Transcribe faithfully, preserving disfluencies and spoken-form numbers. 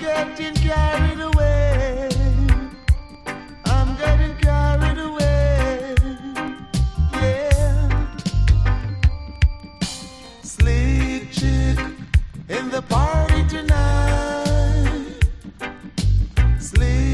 getting carried away. I'm getting carried away. Yeah. Sleep chick in the party tonight. Sleep.